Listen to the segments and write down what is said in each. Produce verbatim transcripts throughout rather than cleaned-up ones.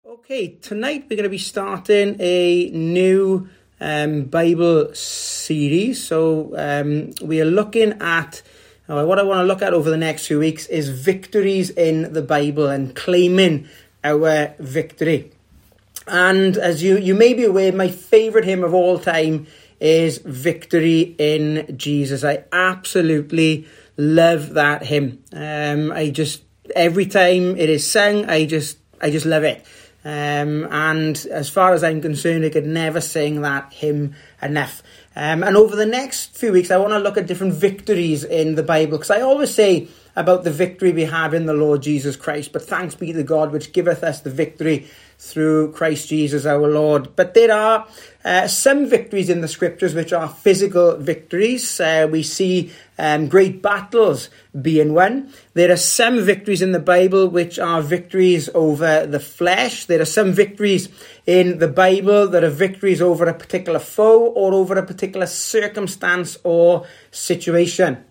Okay, tonight we're going to be starting a new um, Bible series. So um, we are looking at, uh, what I want to look at over the next few weeks is victories in the Bible and claiming our victory. And as you, you may be aware, my favourite hymn of all time is Victory in Jesus. I absolutely love that hymn. Um, I just, every time it is sung, I just, I just love it. Um, and as far as I'm concerned, I could never sing that hymn enough. Um, and over the next few weeks, I want to look at different victories in the Bible, because I always say about the victory we have in the Lord Jesus Christ, but thanks be to God which giveth us the victory through Christ Jesus our Lord. But there are uh, some victories in the scriptures which are physical victories. Uh, we see um, great battles being won. There are some victories in the Bible which are victories over the flesh. There are some victories in the Bible that are victories over a particular foe or over a particular circumstance or situation.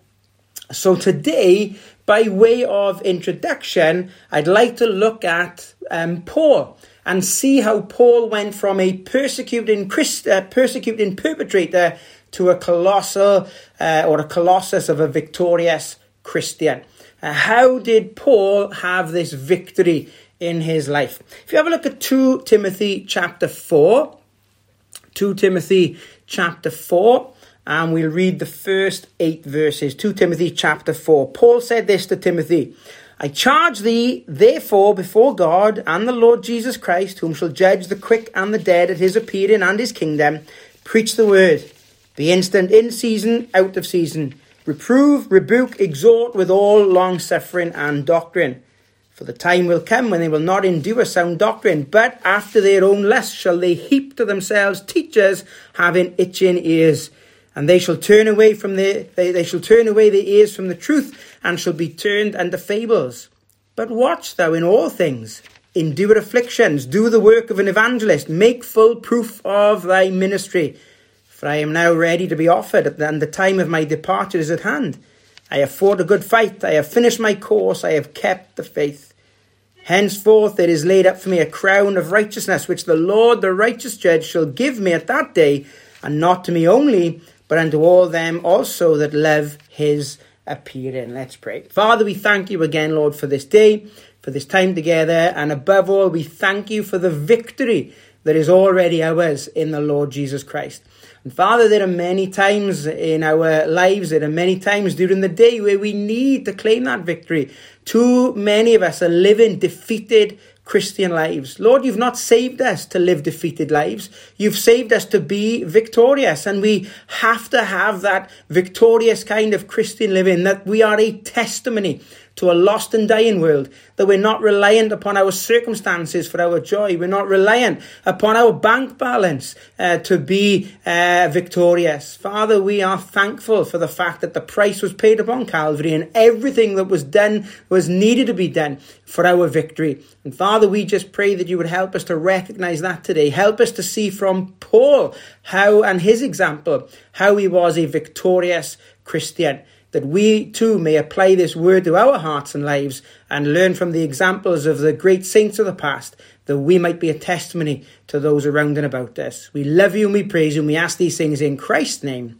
So today, by way of introduction, I'd like to look at um, Paul and see how Paul went from a persecuting Christ, uh, persecuting perpetrator to a colossal uh, or a colossus of a victorious Christian. Uh, how did Paul have this victory in his life? If you have a look at Second Timothy chapter four, Second Timothy chapter four, and we'll read the first eight verses. Second Timothy chapter four. Paul said this to Timothy: I charge thee, therefore, before God and the Lord Jesus Christ, whom shall judge the quick and the dead at his appearing and his kingdom, preach the word. Be instant in season, out of season. Reprove, rebuke, exhort with all long-suffering and doctrine. For the time will come when they will not endure sound doctrine, but after their own lust shall they heap to themselves teachers having itching ears. And they shall turn away from the they, they shall turn away their ears from the truth, and shall be turned unto fables. But watch thou in all things, endure afflictions, do the work of an evangelist, make full proof of thy ministry. For I am now ready to be offered, and the time of my departure is at hand. I have fought a good fight, I have finished my course, I have kept the faith. Henceforth there is laid up for me a crown of righteousness, which the Lord, the righteous judge, shall give me at that day, and not to me only, but unto all them also that love his appearing. Let's pray. Father, we thank you again, Lord, for this day, for this time together, and above all, we thank you for the victory that is already ours in the Lord Jesus Christ. And Father, there are many times in our lives, there are many times during the day where we need to claim that victory. Too many of us are living defeated Christian lives. Lord, you've not saved us to live defeated lives. You've saved us to be victorious, and we have to have that victorious kind of Christian living, that we are a testimony to a lost and dying world, that we're not reliant upon our circumstances for our joy. We're not reliant upon our bank balance uh, to be uh, victorious. Father, we are thankful for the fact that the price was paid upon Calvary, and everything that was done was needed to be done for our victory. And Father, we just pray that you would help us to recognize that today. Help us to see from Paul how, and his example, how he was a victorious Christian, that we too may apply this word to our hearts and lives and learn from the examples of the great saints of the past, that we might be a testimony to those around and about us. We love you and we praise you, and we ask these things in Christ's name.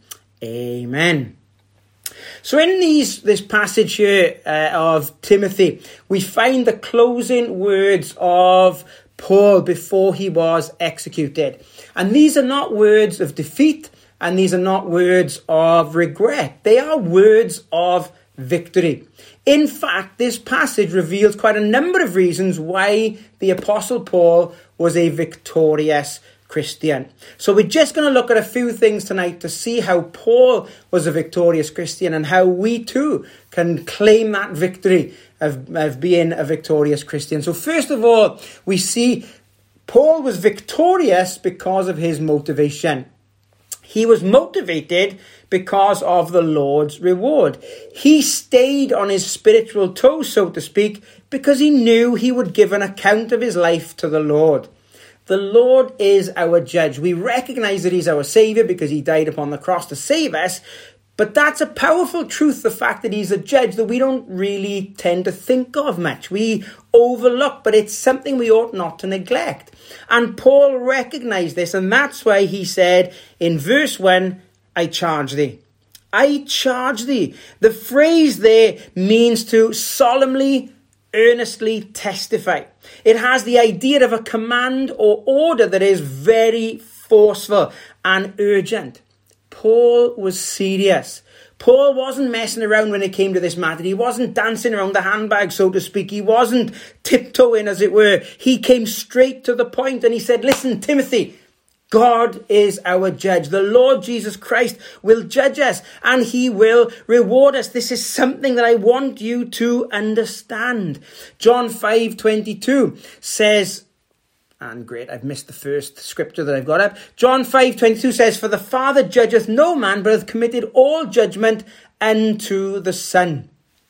Amen. So in these this passage here uh, of Timothy, we find the closing words of Paul before he was executed. And these are not words of defeat, and these are not words of regret. They are words of victory. In fact, this passage reveals quite a number of reasons why the Apostle Paul was a victorious Christian. So we're just going to look at a few things tonight to see how Paul was a victorious Christian and how we too can claim that victory of, of being a victorious Christian. So first of all, we see Paul was victorious because of his motivation. He was motivated because of the Lord's reward. He stayed on his spiritual toes, so to speak, because he knew he would give an account of his life to the Lord. The Lord is our judge. We recognize that he's our Savior because he died upon the cross to save us, But that's a powerful truth, the fact that he's a judge, that we don't really tend to think of much. We overlook, but it's something we ought not to neglect. And Paul recognized this, and that's why he said in verse one, I charge thee. I charge thee. The phrase there means to solemnly, earnestly testify. It has the idea of a command or order that is very forceful and urgent. Paul was serious. Paul wasn't messing around when it came to this matter. He wasn't dancing around the handbag, so to speak. He wasn't tiptoeing, as it were. He came straight to the point and he said, listen, Timothy, God is our judge. The Lord Jesus Christ will judge us and he will reward us. This is something that I want you to understand. John five twenty-two says, and great, I've missed the first scripture that I've got up. John five twenty-two says, for the Father judgeth no man, but hath committed all judgment unto the Son.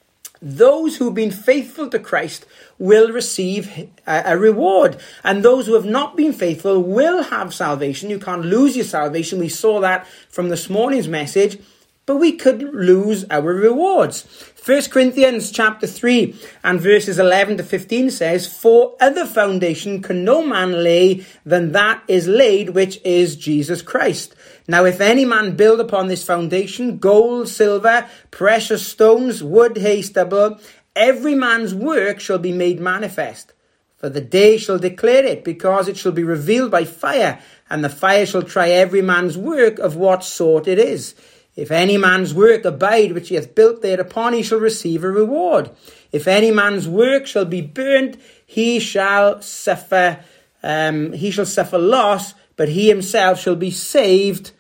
Those who've been faithful to Christ will receive a, a reward. And those who have not been faithful will have salvation. You can't lose your salvation. We saw that from this morning's message. But we could lose our rewards. First Corinthians chapter three and verses eleven to fifteen says, for other foundation can no man lay than that is laid, which is Jesus Christ. Now if any man build upon this foundation, gold, silver, precious stones, wood, hay, stubble, every man's work shall be made manifest. For the day shall declare it, because it shall be revealed by fire, and the fire shall try every man's work of what sort it is. If any man's work abide which he hath built thereupon, he shall receive a reward. If any man's work shall be burnt, he shall suffer, um, he shall suffer loss, but he himself shall be saved,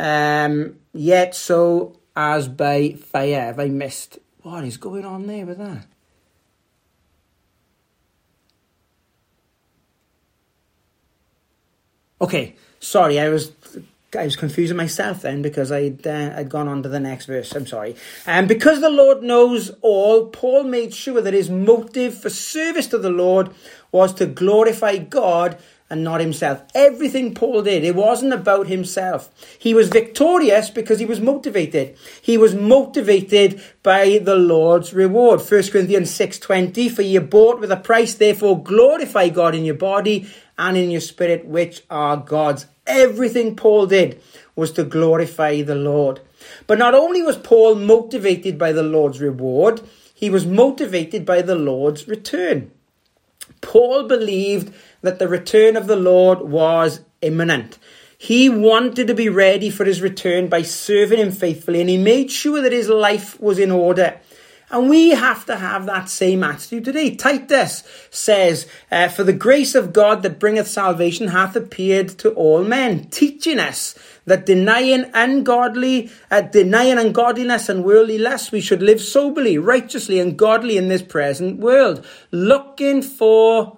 um, yet so as by fire. Have I missed? What is going on there with that? Okay, sorry, I was... I was confusing myself then because I'd, uh, I'd gone on to the next verse. I'm sorry. And um, because the Lord knows all, Paul made sure that his motive for service to the Lord was to glorify God and not himself. Everything Paul did, it wasn't about himself. He was victorious because he was motivated. He was motivated by the Lord's reward. First Corinthians six twenty, for ye are bought with a price, therefore glorify God in your body and in your spirit, which are God's. Everything Paul did was to glorify the Lord. But not only was Paul motivated by the Lord's reward, he was motivated by the Lord's return. Paul believed that the return of the Lord was imminent. He wanted to be ready for his return by serving him faithfully, and he made sure that his life was in order. And we have to have that same attitude today. Titus says, uh, for the grace of God that bringeth salvation hath appeared to all men, teaching us that denying ungodly, uh, denying ungodliness and worldly lust, we should live soberly, righteously, and godly in this present world, looking for,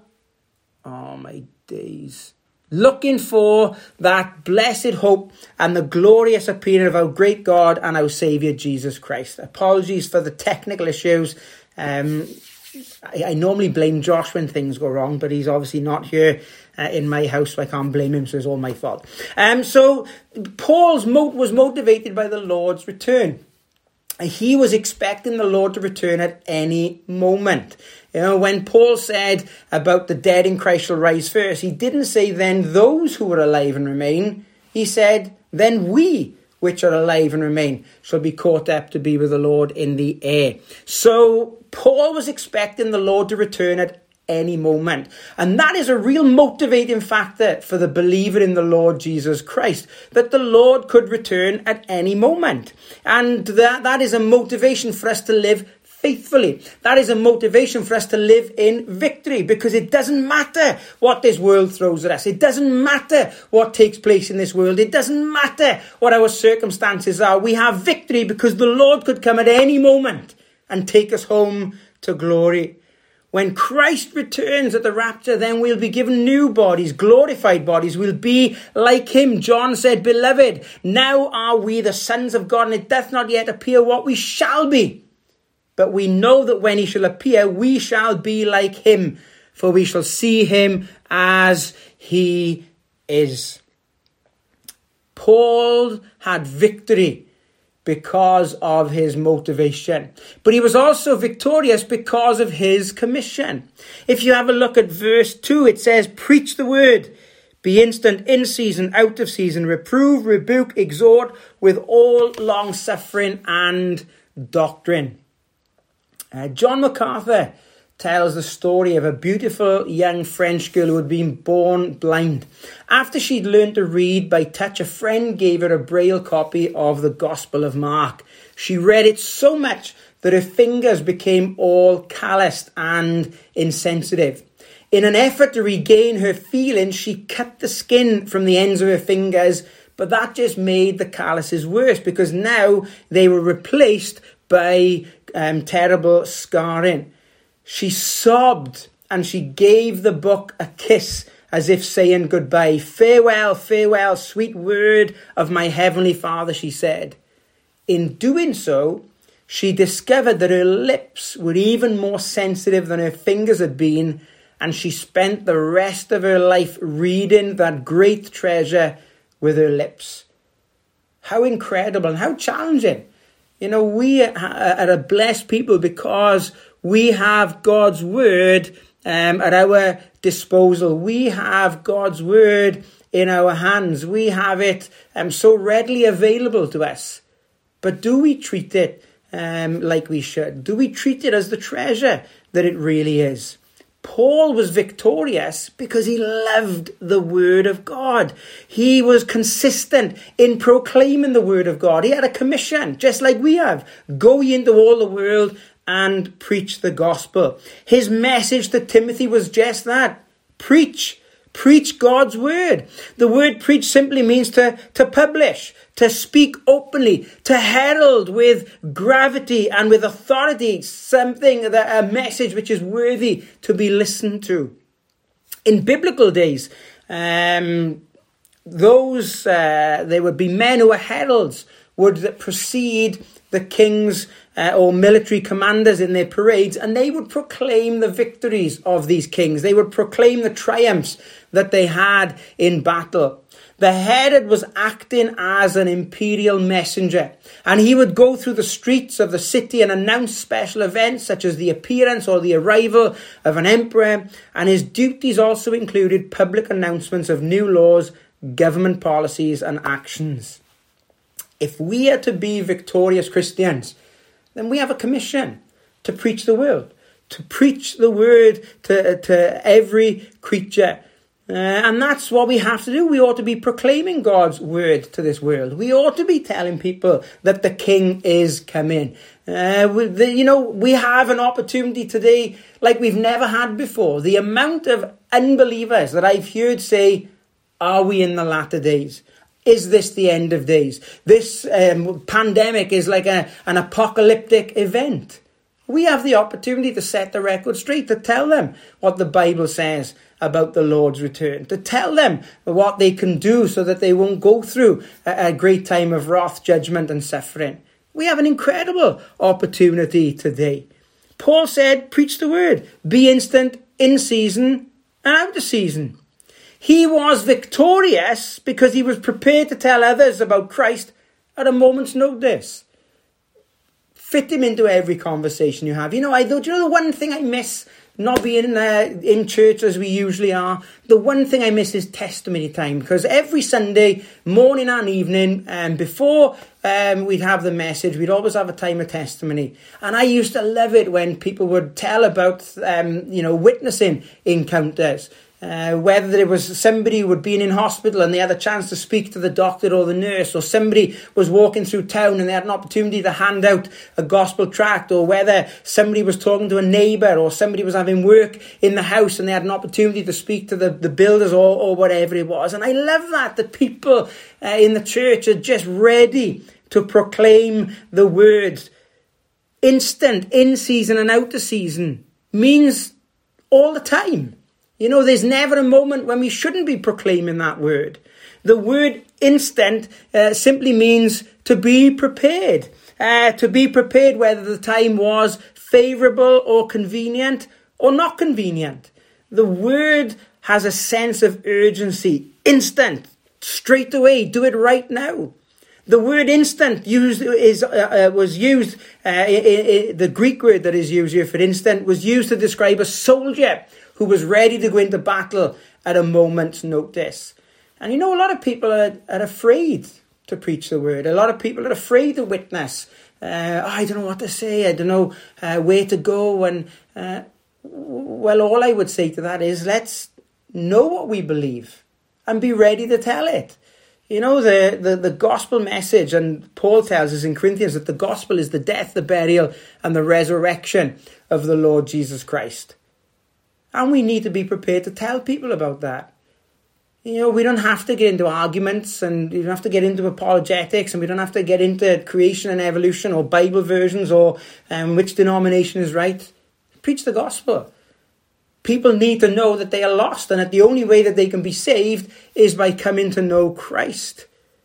oh my days, looking for that blessed hope and the glorious appearing of our great God and our Saviour, Jesus Christ. Apologies for the technical issues. Um, I, I normally blame Josh when things go wrong, but he's obviously not here uh, in my house, so I can't blame him, so it's all my fault. Um, so Paul's mo- was motivated by the Lord's return. He was expecting the Lord to return at any moment. You know, when Paul said about the dead in Christ shall rise first, he didn't say then those who are alive and remain. He said then we which are alive and remain shall be caught up to be with the Lord in the air. So Paul was expecting the Lord to return at any moment. And that is a real motivating factor for the believer in the Lord Jesus Christ, that the Lord could return at any moment. And that, that is a motivation for us to live faithfully. That is a motivation for us to live in victory, because it doesn't matter what this world throws at us. It doesn't matter what takes place in this world. It doesn't matter what our circumstances are. We have victory because the Lord could come at any moment and take us home to glory. When Christ returns at the rapture, then we'll be given new bodies, glorified bodies. We'll be like him. John said, beloved, now are we the sons of God, and it doth not yet appear what we shall be. But we know that when he shall appear, we shall be like him, for we shall see him as he is. Paul had victory because of his motivation. But he was also victorious because of his commission. If you have a look at verse two, it says, preach the word, be instant, in season, out of season, reprove, rebuke, exhort with all long suffering and doctrine. Uh, John MacArthur tells the story of a beautiful young French girl who had been born blind. After she'd learned to read by touch, a friend gave her a braille copy of the Gospel of Mark. She read it so much that her fingers became all calloused and insensitive. In an effort to regain her feeling, she cut the skin from the ends of her fingers, but that just made the calluses worse because now they were replaced by um, terrible scarring. She sobbed and she gave the book a kiss as if saying goodbye. Farewell, farewell, sweet word of my heavenly Father, she said. In doing so, she discovered that her lips were even more sensitive than her fingers had been, and she spent the rest of her life reading that great treasure with her lips. How incredible and how challenging. You know, we are a blessed people because we have God's word um, at our disposal. We have God's word in our hands. We have it um, so readily available to us. But do we treat it um, like we should? Do we treat it as the treasure that it really is? Paul was victorious because he loved the word of God. He was consistent in proclaiming the word of God. He had a commission, just like we have. Go ye into all the world and preach the gospel. His message to Timothy was just that. Preach. Preach God's word. The word preach simply means to, to publish, to speak openly, to herald with gravity and with authority, something, that a message which is worthy to be listened to. In biblical days, um, those, uh, there would be men who were heralds, would precede the kings uh, or military commanders in their parades, and they would proclaim the victories of these kings. They would proclaim the triumphs that they had in battle. The herald was acting as an imperial messenger, and he would go through the streets of the city and announce special events such as the appearance or the arrival of an emperor, and his duties also included public announcements of new laws, government policies and actions. If we are to be victorious Christians, then we have a commission to preach the word, to preach the word to, to every creature. Uh, and that's what we have to do. We ought to be proclaiming God's word to this world. We ought to be telling people that the King is coming. Uh, the, you know, we have an opportunity today like we've never had before. The amount of unbelievers that I've heard say, are we in the latter days? Is this the end of days? This um, pandemic is like a, an apocalyptic event. We have the opportunity to set the record straight, to tell them what the Bible says about the Lord's return, to tell them what they can do so that they won't go through a, a great time of wrath, judgment and suffering. We have an incredible opportunity today. Paul said, preach the word, be instant, in season and out of season. He was victorious because he was prepared to tell others about Christ at a moment's notice. Fit him into every conversation you have. You know, I thought, you know, the one thing I miss not being uh, in church as we usually are, the one thing I miss is testimony time. Because every Sunday, morning and evening, um, before um, we'd have the message, we'd always have a time of testimony. And I used to love it when people would tell about, um, you know, witnessing encounters. Uh, whether it was somebody who had been in hospital and they had a chance to speak to the doctor or the nurse, or somebody was walking through town and they had an opportunity to hand out a gospel tract, or whether somebody was talking to a neighbour, or somebody was having work in the house and they had an opportunity to speak to the, the builders or, or whatever it was. And I love that, that people uh, in the church are just ready to proclaim the word. Instant, in season and out of season means all the time. You know, there's never a moment when we shouldn't be proclaiming that word. The word instant uh, simply means to be prepared. Uh, to be prepared whether the time was favourable or convenient or not convenient. The word has a sense of urgency. Instant. Straight away. Do it right now. The word instant used is uh, uh, was used, uh, i- i- the Greek word that is used here for instant was used to describe a soldier who was ready to go into battle at a moment's notice. And you know, a lot of people are, are afraid to preach the word. A lot of people are afraid to witness. Uh, I don't know what to say. I don't know uh, where to go. And uh, well, all I would say to that is let's know what we believe and be ready to tell it. You know, the, the, the gospel message, and Paul tells us in Corinthians that the gospel is the death, the burial, and the resurrection of the Lord Jesus Christ. And we need to be prepared to tell people about that. You know, we don't have to get into arguments, and you don't have to get into apologetics, and we don't have to get into creation and evolution or Bible versions or um, which denomination is right. Preach the gospel. People need to know that they are lost, and that the only way that they can be saved is by coming to know Christ.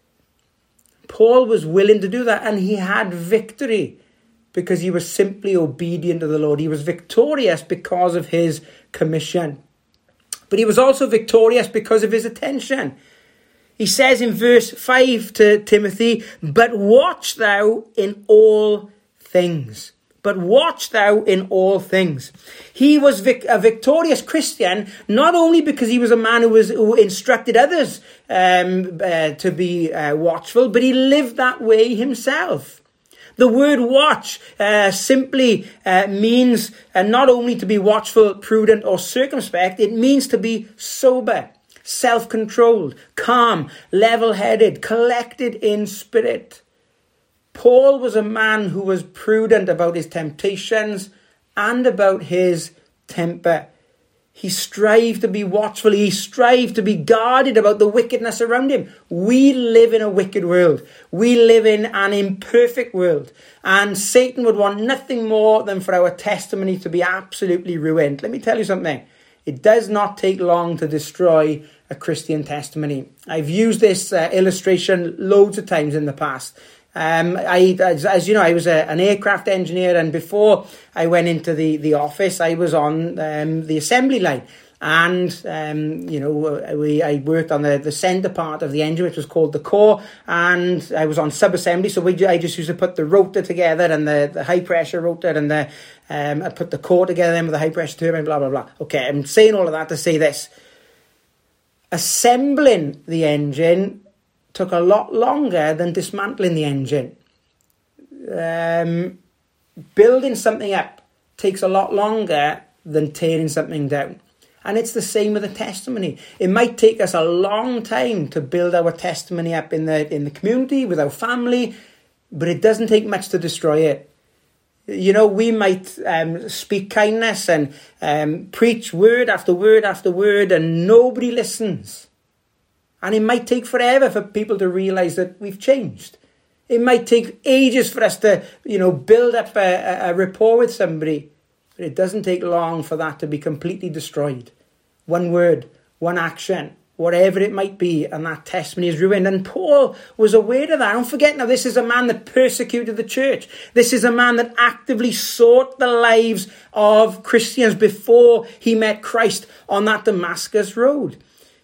Paul was willing to do that, and he had victory because he was simply obedient to the Lord. He was victorious because of his commission. But he was also victorious because of his attention. He says in verse five to Timothy, "But watch thou in all things." But watch thou in all things. He was vic- a victorious Christian, not only because he was a man who was who instructed others um, uh, to be uh, watchful, but he lived that way himself. The word watch uh, simply uh, means uh, not only to be watchful, prudent, or circumspect, it means to be sober, self-controlled, calm, level-headed, collected in spirit. Paul was a man who was prudent about his temptations and about his temper. He strived to be watchful. He strived to be guarded about the wickedness around him. We live in a wicked world. We live in an imperfect world. And Satan would want nothing more than for our testimony to be absolutely ruined. Let me tell you something. It does not take long to destroy a Christian testimony. I've used this uh, illustration loads of times in the past. Um, I, as, as you know, I was a, an aircraft engineer, and before I went into the, the office, I was on um, the assembly line. And, um, you know, we I worked on the, the centre part of the engine, which was called the core, and I was on sub-assembly, so we, I just used to put the rotor together, and the, the high-pressure rotor, and the um, I put the core together then with the high-pressure turbine, blah, blah, blah. Okay, I'm saying all of that to say this. Assembling the engine took a lot longer than dismantling the engine. Um, building something up takes a lot longer than tearing something down. And it's the same with a testimony. It might take us a long time to build our testimony up in the in the community, with our family, but it doesn't take much to destroy it. You know, we might um, speak kindness and um, preach word after word after word, and nobody listens. And it might take forever for people to realise that we've changed. It might take ages for us to, you know, build up a, a rapport with somebody. But it doesn't take long for that to be completely destroyed. One word, one action, whatever it might be, and that testimony is ruined. And Paul was aware of that. Don't forget now, this is a man that persecuted the church. This is a man that actively sought the lives of Christians before he met Christ on that Damascus road.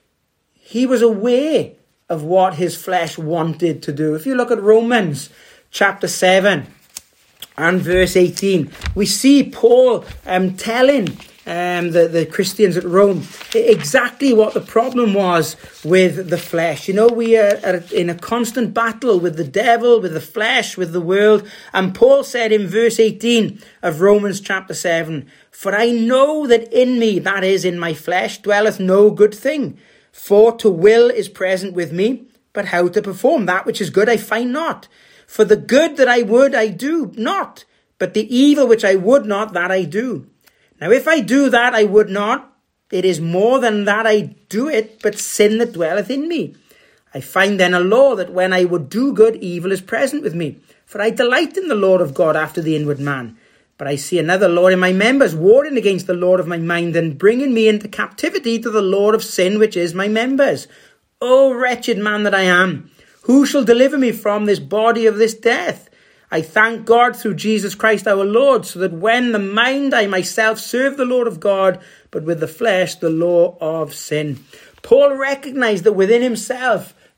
He was aware of what his flesh wanted to do. If you look at Romans chapter seven and verse eighteen, we see Paul um, telling um, the, the Christians at Rome exactly what the problem was with the flesh. You know, we are, are in a constant battle with the devil, with the flesh, with the world. And Paul said in verse eighteen of Romans chapter seven, "For I know that in me, that is in my flesh, dwelleth no good thing. For to will is present with me, but how to perform that which is good I find not. For the good that I would I do not, but the evil which I would not, that I do. Now if I do that I would not, it is more than that I do it, but sin that dwelleth in me. I find then a law that when I would do good, evil is present with me. For I delight in the law of God after the inward man. But I see another law in my members, warring against the law of my mind, and bringing me into captivity to the law of sin, which is my members. O wretched man that I am, who shall deliver me from this body of this death? I thank God through Jesus Christ our Lord, so that when the mind I myself serve the Lord of God, but with the flesh the law of sin." Paul recognized that within himself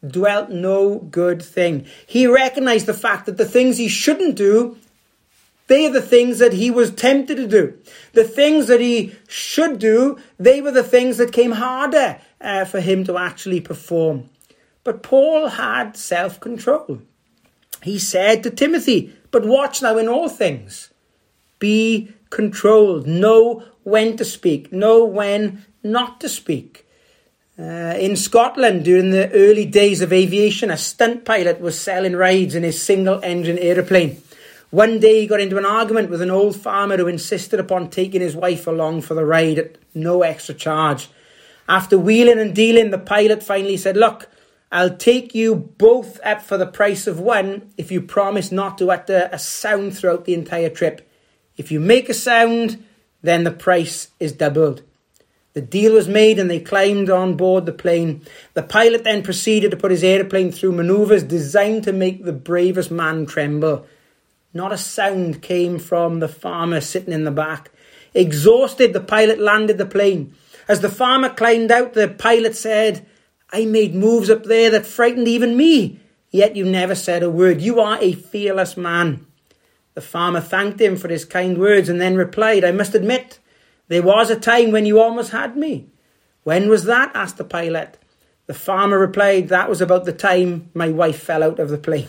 dwelt no good thing. He recognized the fact that the things he shouldn't do, they are the things that he was tempted to do. The things that he should do, they were the things that came harder uh, for him to actually perform. But Paul had self-control. He said to Timothy, but watch now in all things. Be controlled. Know when to speak. Know when not to speak. Uh, in Scotland, during the early days of aviation, a stunt pilot was selling rides in his single-engine aeroplane. One day he got into an argument with an old farmer who insisted upon taking his wife along for the ride at no extra charge. After wheeling and dealing, the pilot finally said, look, I'll take you both up for the price of one if you promise not to utter a sound throughout the entire trip. If you make a sound, then the price is doubled. The deal was made and they climbed on board the plane. The pilot then proceeded to put his aeroplane through manoeuvres designed to make the bravest man tremble. Not a sound came from the farmer sitting in the back. Exhausted, the pilot landed the plane. As the farmer climbed out, the pilot said, I made moves up there that frightened even me, yet you never said a word. You are a fearless man. The farmer thanked him for his kind words and then replied, I must admit, there was a time when you almost had me. When was that? Asked the pilot. The farmer replied, that was about the time my wife fell out of the plane.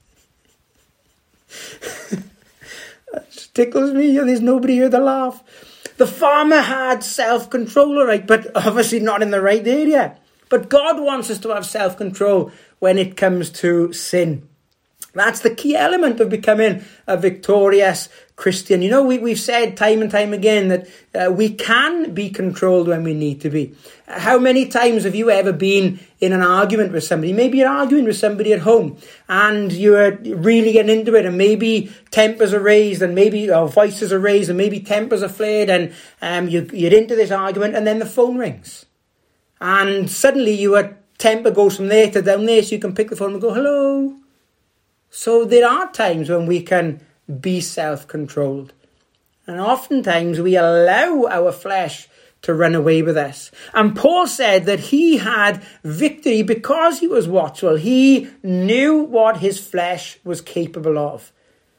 That tickles me. There's nobody here to laugh. The farmer had self-control, all right, but obviously not in the right area. But God wants us to have self-control when it comes to sin. That's the key element of becoming a victorious Christian. You know, we, we've said time and time again that uh, we can be controlled when we need to be. How many times have you ever been in an argument with somebody? Maybe you're arguing with somebody at home and you're really getting into it, and maybe tempers are raised and maybe or voices are raised and maybe tempers are flared, and um, you, you're into this argument, and then the phone rings. And suddenly your temper goes from there to down there, so you can pick the phone and go, hello. So there are times when we can be self-controlled. And oftentimes we allow our flesh to run away with us. And Paul said that he had victory because he was watchful. He knew what his flesh was capable of.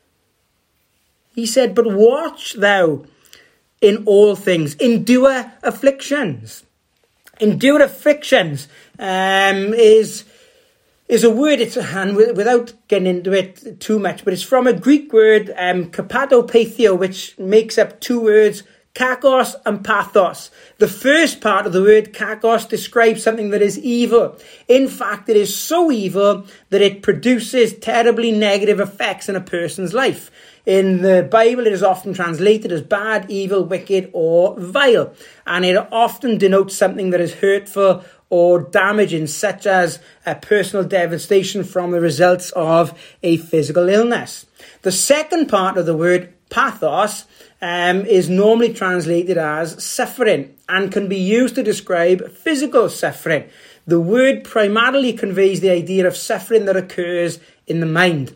He said, but watch thou in all things. Endure afflictions. Endure afflictions um, is... is a word, it's, and without getting into it too much, but it's from a Greek word, um, kapatopathio, which makes up two words, kakos and pathos. The first part of the word kakos describes something that is evil. In fact, it is so evil that it produces terribly negative effects in a person's life. In the Bible, it is often translated as bad, evil, wicked, or vile. And it often denotes something that is hurtful or damaging, such as a personal devastation from the results of a physical illness. The second part of the word, pathos, um, is normally translated as suffering and can be used to describe physical suffering. The word primarily conveys the idea of suffering that occurs in the mind.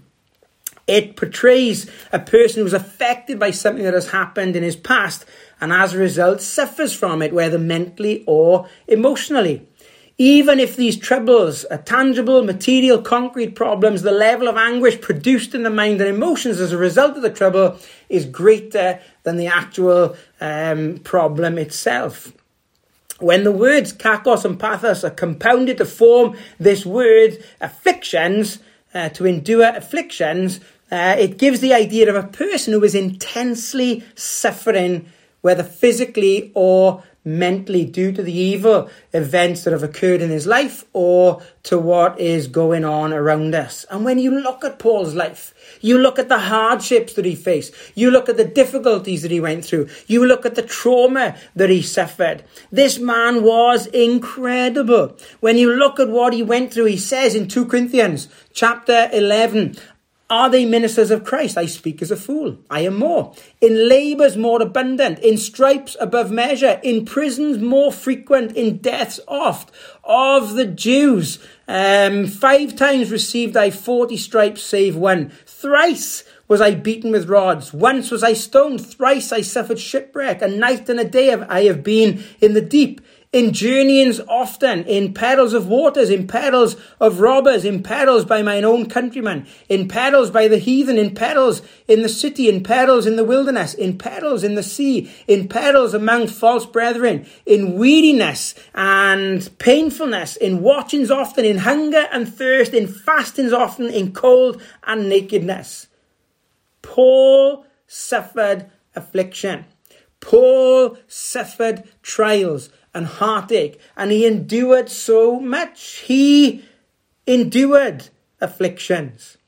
It portrays a person who is affected by something that has happened in his past and as a result suffers from it, whether mentally or emotionally. Even if these troubles are tangible, material, concrete problems, the level of anguish produced in the mind and emotions as a result of the trouble is greater than the actual um, problem itself. When the words kakos and pathos are compounded to form this word afflictions, uh, to endure afflictions, uh, it gives the idea of a person who is intensely suffering, whether physically or mentally, due to the evil events that have occurred in his life or to what is going on around us. And when you look at Paul's life, you look at the hardships that he faced, you look at the difficulties that he went through, you look at the trauma that he suffered. This man was incredible. When you look at what he went through, he says in Second Corinthians chapter eleven, are they ministers of Christ? I speak as a fool. I am more. In labours more abundant, in stripes above measure, in prisons more frequent, in deaths oft. Of the Jews, um, five times received I forty stripes save one. Thrice was I beaten with rods. Once was I stoned. Thrice I suffered shipwreck. A night and a day I have been in the deep. in journeyings often, in perils of waters, in perils of robbers, in perils by mine own countrymen, in perils by the heathen, in perils in the city, in perils in the wilderness, in perils in the sea, in perils among false brethren, in weariness and painfulness, in watchings often, in hunger and thirst, in fastings often, in cold and nakedness. Paul suffered affliction. Paul suffered trials and heartache, and he endured so much. He endured afflictions.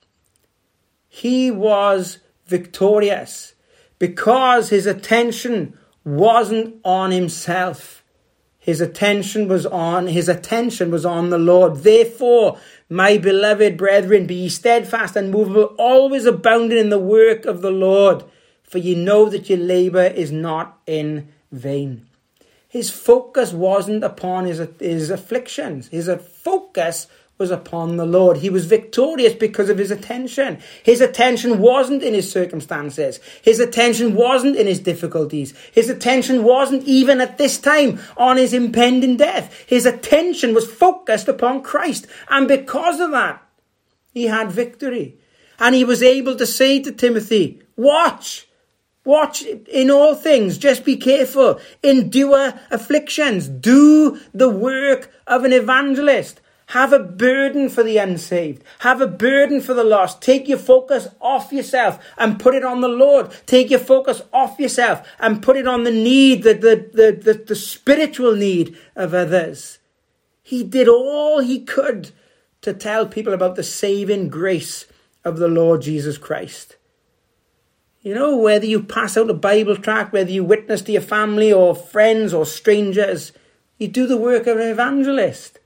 He was victorious because his attention wasn't on himself. His attention was on his attention was on the Lord. Therefore, my beloved brethren, be ye steadfast and immovable, always abounding in the work of the Lord, for ye know that your labour is not in vain. His focus wasn't upon his, his afflictions. His focus was upon the Lord. He was victorious because of his attention. His attention wasn't in his circumstances. His attention wasn't in his difficulties. His attention wasn't even at this time on his impending death. His attention was focused upon Christ. And because of that, he had victory. And he was able to say to Timothy, watch. Watch in all things, just be careful, endure afflictions, do the work of an evangelist, have a burden for the unsaved, have a burden for the lost, take your focus off yourself and put it on the Lord, take your focus off yourself and put it on the need, the, the, the, the, the spiritual need of others. He did all he could to tell people about the saving grace of the Lord Jesus Christ. You know, whether you pass out a Bible tract, whether you witness to your family or friends or strangers, you do the work of an evangelist.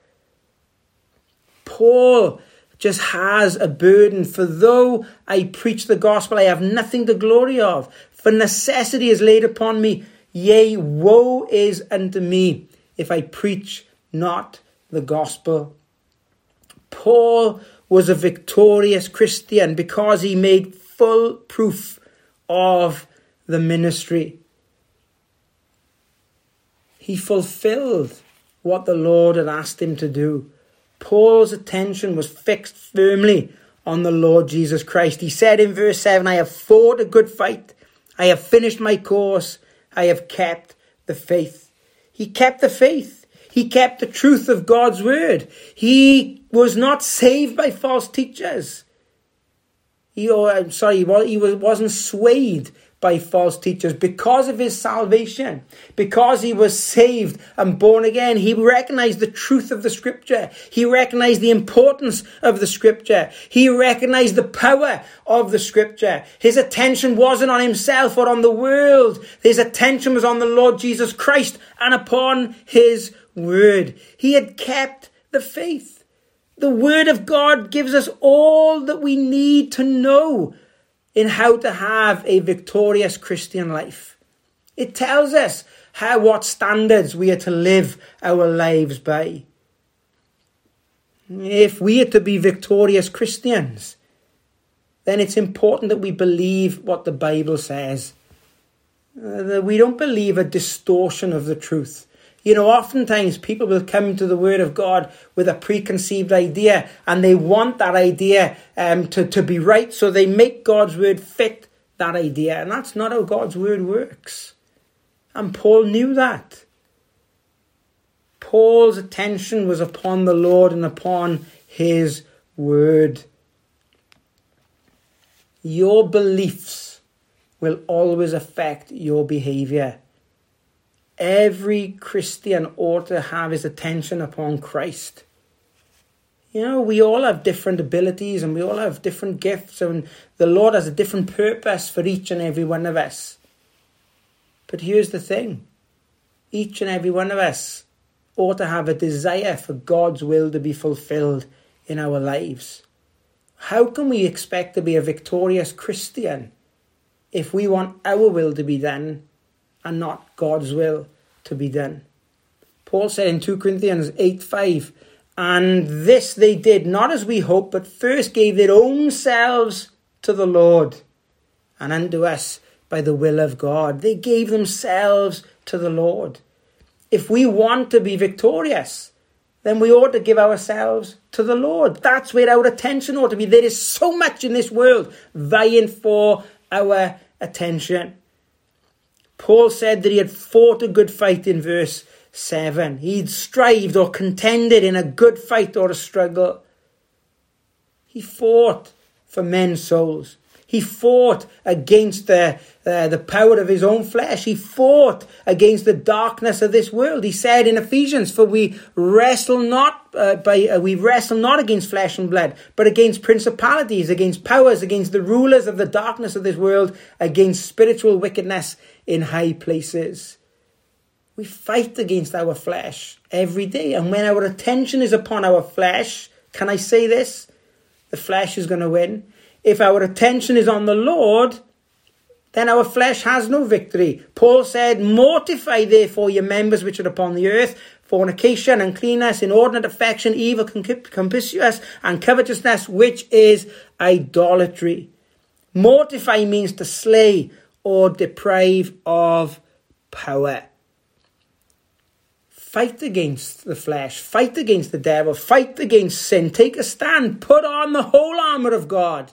Paul just has a burden. For though I preach the gospel, I have nothing to glory of. For necessity is laid upon me. Yea, woe is unto me if I preach not the gospel. Paul was a victorious Christian because he made full proof of the ministry. He fulfilled what the Lord had asked him to do. Paul's attention was fixed firmly on the Lord Jesus Christ. He said in verse seven, I have fought a good fight. I have finished my course. I have kept the faith. He kept the faith. He kept the truth of God's word. He was not saved by false teachers. He, oh, I'm sorry, he, was, he was, wasn't swayed by false teachers because of his salvation. Because he was saved and born again, he recognized the truth of the scripture. He recognized the importance of the scripture. He recognized the power of the scripture. His attention wasn't on himself or on the world. His attention was on the Lord Jesus Christ and upon his word. He had kept the faith. The word of God gives us all that we need to know in how to have a victorious Christian life. It tells us how, what standards we are to live our lives by. If we are to be victorious Christians, then it's important that we believe what the Bible says. Uh, that we don't believe a distortion of the truth. You know, oftentimes people will come to the word of God with a preconceived idea and they want that idea um, to, to be right. So they make God's word fit that idea. And that's not how God's word works. And Paul knew that. Paul's attention was upon the Lord and upon his word. Your beliefs will always affect your behavior. Every Christian ought to have his attention upon Christ. You know, we all have different abilities and we all have different gifts, and the Lord has a different purpose for each and every one of us. But here's the thing. Each and every one of us ought to have a desire for God's will to be fulfilled in our lives. How can we expect to be a victorious Christian if we want our will to be done and not God's will to be done? Paul said in Second Corinthians eight five, and this they did not as we hoped, but first gave their own selves to the Lord and unto us by the will of God. They gave themselves to the Lord. if we want to be victorious, then we ought to give ourselves to the Lord. That's where our attention ought to be. There is so much in this world vying for our attention. Paul said that he had fought a good fight in verse seven. He'd strived or contended in a good fight or a struggle. He fought for men's souls. He fought against the, uh, the power of his own flesh. He fought against the darkness of this world. He said in Ephesians, for we wrestle not uh, by uh, we wrestle not against flesh and blood, but against principalities, against powers, against the rulers of the darkness of this world, against spiritual wickedness in high places. We fight against our flesh every day. And when our attention is upon our flesh, can I say this? The flesh is going to win. If our attention is on the Lord, then our flesh has no victory. Paul said, mortify therefore your members which are upon the earth, fornication, uncleanness, inordinate affection, evil, concupiscence, and covetousness, which is idolatry. Mortify means to slay or deprive of power. Fight against the flesh. Fight against the devil. Fight against sin. Take a stand. Put on the whole armour of God.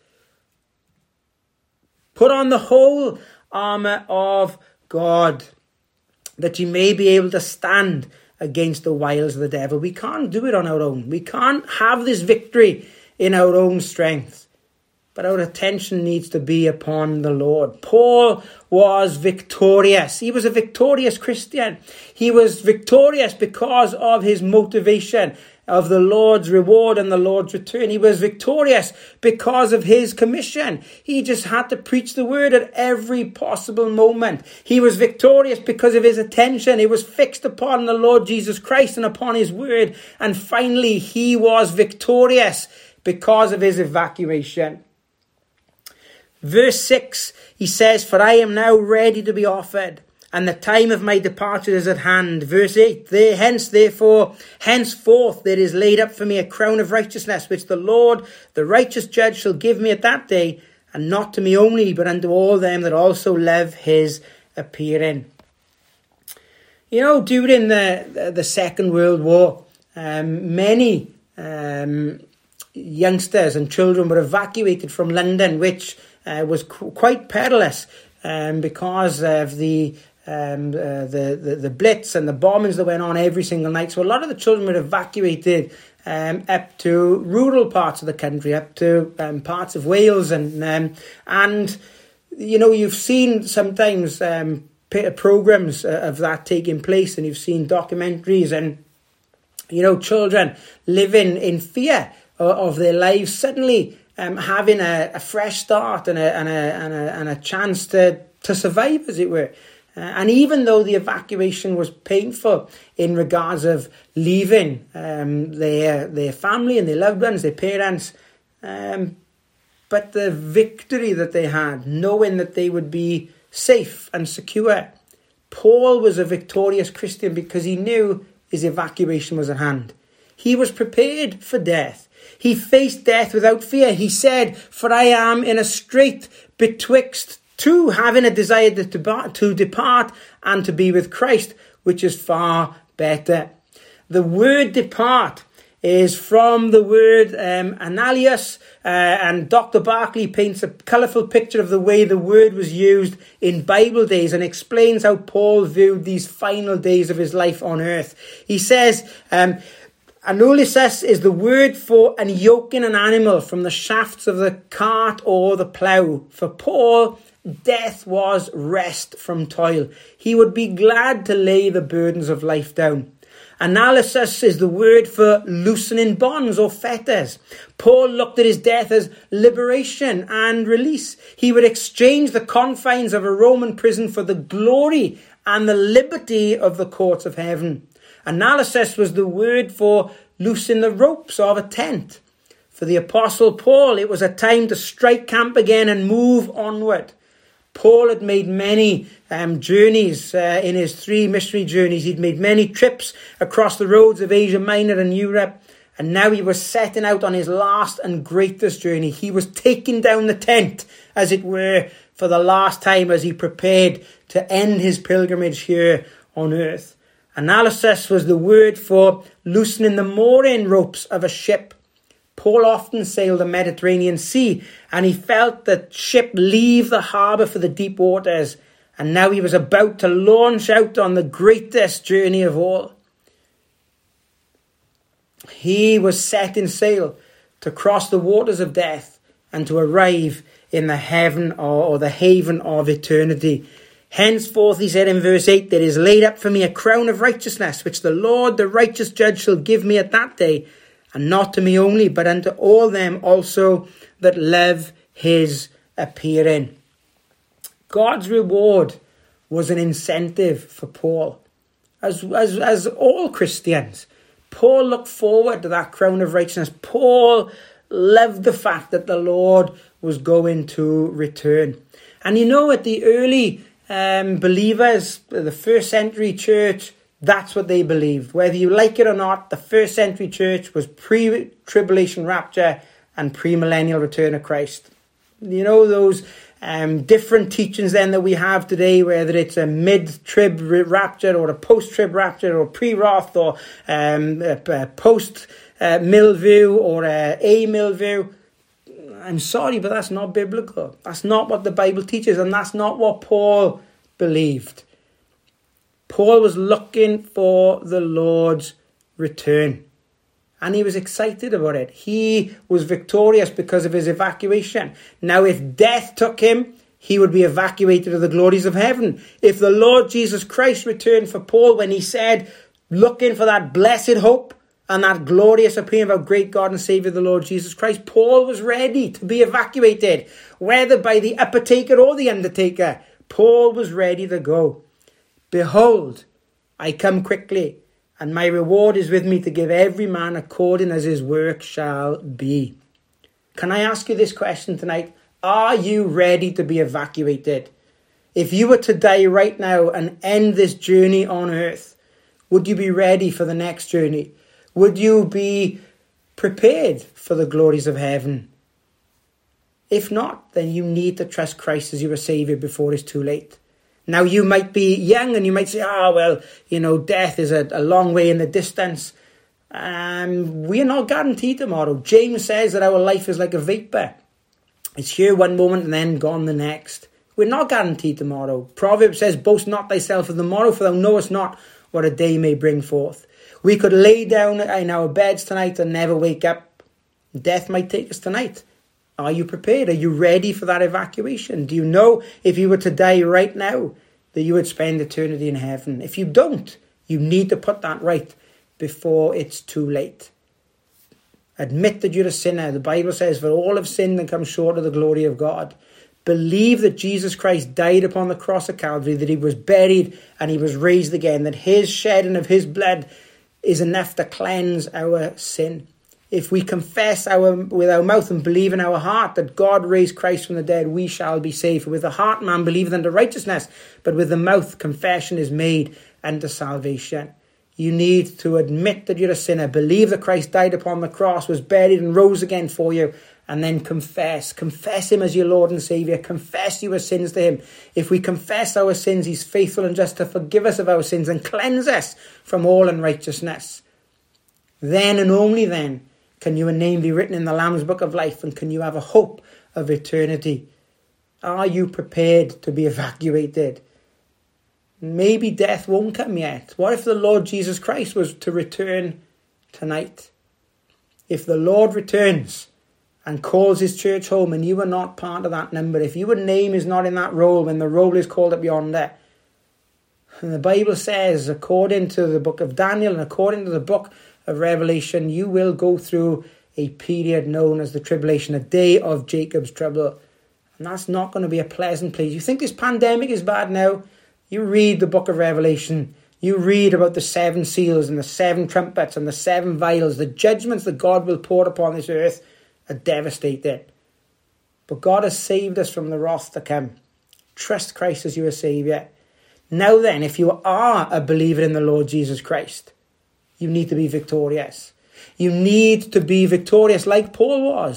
Put on the whole armour of God, that you may be able to stand against the wiles of the devil. We can't do it on our own. We can't have this victory in our own strength. But our attention needs to be upon the Lord. Paul was victorious. He was a victorious Christian. He was victorious because of his motivation of the Lord's reward and the Lord's return. He was victorious because of his commission. He just had to preach the word at every possible moment. He was victorious because of his attention. It was fixed upon the Lord Jesus Christ and upon his word. And finally, he was victorious because of his evacuation. Verse six, he says, for I am now ready to be offered, and the time of my departure is at hand. Verse eight, there, hence, therefore, henceforth there is laid up for me a crown of righteousness, which the Lord, the righteous judge, shall give me at that day, and not to me only, but unto all them that also love his appearing. You know, during the, the, the Second World War, um, many um, youngsters and children were evacuated from London, which uh, was qu- quite perilous um, because of the Um, uh, the, the the blitz and the bombings that went on every single night. So a lot of the children were evacuated um, up to rural parts of the country, up to um, parts of Wales, and um, and you know, you've seen sometimes um, programs of that taking place, and you've seen documentaries, and you know, children living in fear of, of their lives suddenly um, having a, a fresh start and a and a and a, and a chance to to survive, as it were. Uh, and even though the evacuation was painful in regards of leaving um, their their family and their loved ones, their parents, um, but the victory that they had, knowing that they would be safe and secure. Paul was a victorious Christian because he knew his evacuation was at hand. He was prepared for death. He faced death without fear. He said, for I am in a strait betwixt two, having a desire to depart, to depart and to be with Christ, which is far better. The word depart is from the word um, analios, uh, and Doctor Barclay paints a colourful picture of the way the word was used in Bible days and explains how Paul viewed these final days of his life on earth. He says, um, Analisis is the word for unyoking an animal from the shafts of the cart or the plough. For Paul, death was rest from toil. He would be glad to lay the burdens of life down. Analysis is the word for loosening bonds or fetters. Paul looked at his death as liberation and release. He would exchange the confines of a Roman prison for the glory and the liberty of the courts of heaven. Analysis was the word for loosing the ropes of a tent. For the Apostle Paul, it was a time to strike camp again and move onward. Paul had made many um, journeys uh, in his three missionary journeys. He'd made many trips across the roads of Asia Minor and Europe. And now he was setting out on his last and greatest journey. He was taking down the tent, as it were, for the last time as he prepared to end his pilgrimage here on earth. Analysis was the word for loosening the mooring ropes of a ship. Paul often sailed the Mediterranean Sea, and he felt the ship leave the harbour for the deep waters, and now he was about to launch out on the greatest journey of all. He was setting sail to cross the waters of death and to arrive in the heaven or, or the haven of eternity. Henceforth, he said in verse eight, there is laid up for me a crown of righteousness, which the Lord, the righteous judge, shall give me at that day, and not to me only, but unto all them also that love his appearing. God's reward was an incentive for Paul. As, as, as all Christians, Paul looked forward to that crown of righteousness. Paul loved the fact that the Lord was going to return. And you know, at the early um, believers, the first century church, that's what they believed. Whether you like it or not, the first century church was pre-tribulation rapture and pre-millennial return of Christ. You know, those um, different teachings then that we have today, whether it's a mid-trib rapture or a post-trib rapture or pre-wrath or um, a, a post-mill-view or a a-mill-view. I'm sorry, but that's not biblical. That's not what the Bible teaches, and that's not what Paul believed. Paul was looking for the Lord's return, and he was excited about it. He was victorious because of his evacuation. Now, if death took him, he would be evacuated to the glories of heaven. If the Lord Jesus Christ returned for Paul when he said, looking for that blessed hope and that glorious appearing of our great God and Saviour, the Lord Jesus Christ, Paul was ready to be evacuated, whether by the upper taker or the undertaker. Paul was ready to go. Behold, I come quickly, and my reward is with me to give every man according as his work shall be. Can I ask you this question tonight? Are you ready to be evacuated? If you were to die right now and end this journey on earth, would you be ready for the next journey? Would you be prepared for the glories of heaven? If not, then you need to trust Christ as your Saviour before it's too late. Now, you might be young and you might say, ah, oh, well, you know, death is a, a long way in the distance. Um, we are not guaranteed tomorrow. James says that our life is like a vapour. It's here one moment and then gone the next. We're not guaranteed tomorrow. Proverbs says, boast not thyself of the morrow, for thou knowest not what a day may bring forth. We could lay down in our beds tonight and never wake up. Death might take us tonight. Are you prepared? Are you ready for that evacuation? Do you know if you were to die right now that you would spend eternity in heaven? If you don't, you need to put that right before it's too late. Admit that you're a sinner. The Bible says, for all have sinned and come short of the glory of God. Believe that Jesus Christ died upon the cross of Calvary, that he was buried and he was raised again, that his shedding of his blood is enough to cleanse our sin. If we confess our with our mouth and believe in our heart that God raised Christ from the dead, we shall be saved. For with the heart man believeth unto righteousness, but with the mouth confession is made unto salvation. You need to admit that you're a sinner, believe that Christ died upon the cross, was buried and rose again for you, and then confess. Confess him as your Lord and Saviour. Confess your sins to him. If we confess our sins, he's faithful and just to forgive us of our sins and cleanse us from all unrighteousness. Then and only then can your name be written in the Lamb's Book of Life, and can you have a hope of eternity? Are you prepared to be evacuated? Maybe death won't come yet. What if the Lord Jesus Christ was to return tonight? If the Lord returns and calls his church home and you are not part of that number, if your name is not in that roll when the roll is called up yonder, and the Bible says, according to the book of Daniel and according to the book of Revelation, you will go through a period known as the tribulation, a day of Jacob's trouble. And that's not going to be a pleasant place. You think this pandemic is bad now? You read the book of Revelation. You read about the seven seals and the seven trumpets and the seven vials. The judgments that God will pour upon this earth are devastating. But God has saved us from the wrath to come. Trust Christ as your Saviour. Now then, if you are a believer in the Lord Jesus Christ, you need to be victorious. You need to be victorious like Paul was.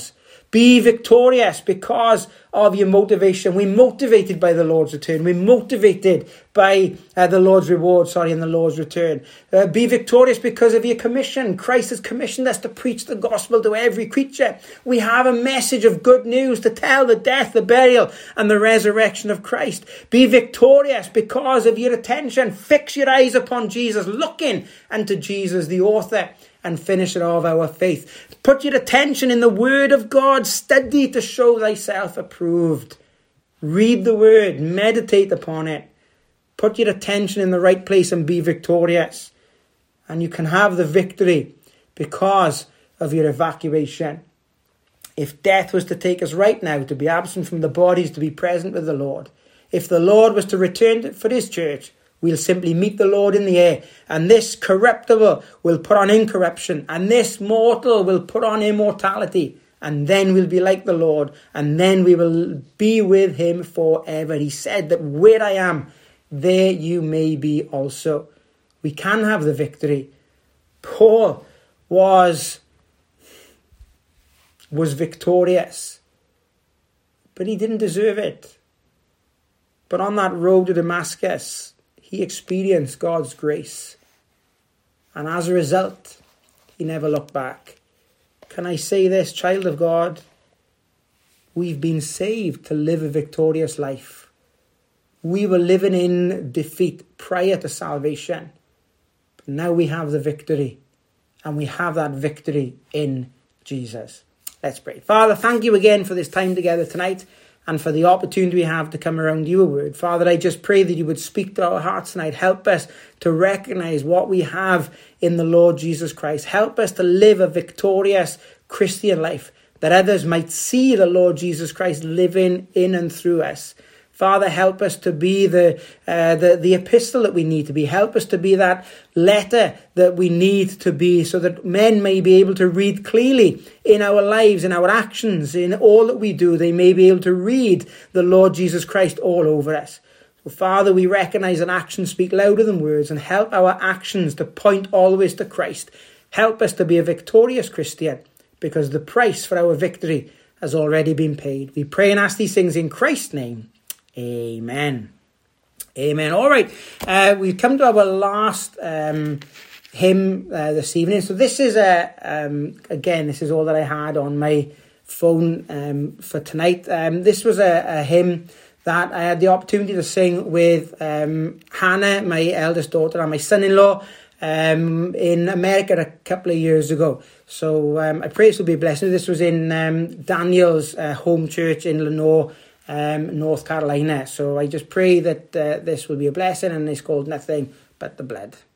Be victorious because of your motivation. We're motivated by the Lord's return. We're motivated by uh, the Lord's reward, sorry, and the Lord's return. Uh, be victorious because of your commission. Christ has commissioned us to preach the gospel to every creature. We have a message of good news to tell: the death, the burial, and the resurrection of Christ. Be victorious because of your attention. Fix your eyes upon Jesus, looking unto Jesus, the author and finisher of our faith. Put your attention in the word of God. Study to show thyself approved. Read the word. Meditate upon it. Put your attention in the right place and be victorious. And you can have the victory because of your evacuation. If death was to take us right now, to be absent from the bodies, to be present with the Lord. If the Lord was to return for his church, we'll simply meet the Lord in the air, and this corruptible will put on incorruption, and this mortal will put on immortality, and then we'll be like the Lord, and then we will be with him forever. He said that where I am, there you may be also. We can have the victory. Paul was, was victorious, but he didn't deserve it. But on that road to Damascus, he experienced God's grace. And as a result, he never looked back. Can I say this, child of God? We've been saved to live a victorious life. We were living in defeat prior to salvation. But now we have the victory. And we have that victory in Jesus. Let's pray. Father, thank you again for this time together tonight, and for the opportunity we have to come around your word. Father, I just pray that you would speak to our hearts tonight. Help us to recognize what we have in the Lord Jesus Christ. Help us to live a victorious Christian life, that others might see the Lord Jesus Christ living in and through us. Father, help us to be the, uh, the the epistle that we need to be. Help us to be that letter that we need to be, so that men may be able to read clearly in our lives, in our actions, in all that we do. They may be able to read the Lord Jesus Christ all over us. So, Father, we recognize that actions speak louder than words, and help our actions to point always to Christ. Help us to be a victorious Christian, because the price for our victory has already been paid. We pray and ask these things in Christ's name. Amen. Amen. All right. Uh, we've come to our last um, hymn uh, this evening. So this is, a, um, again, this is all that I had on my phone um, for tonight. Um, this was a, a hymn that I had the opportunity to sing with um, Hannah, my eldest daughter, and my son-in-law um, in America a couple of years ago. So um, I pray this will be a blessing. This was in um, Daniel's uh, home church in Lenore, Um, North Carolina. So I just pray that uh, this will be a blessing, and it's called Nothing But the Blood.